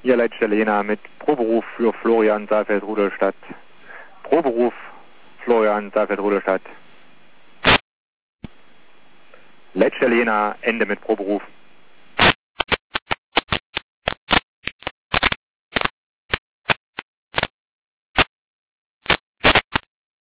Hier Leitstelle Jena mit Proberuf für Florian Saalfeld-Rudolstadt. Proberuf Florian Saalfeld-Rudolstadt. Leitstelle Jena, Ende mit Proberuf.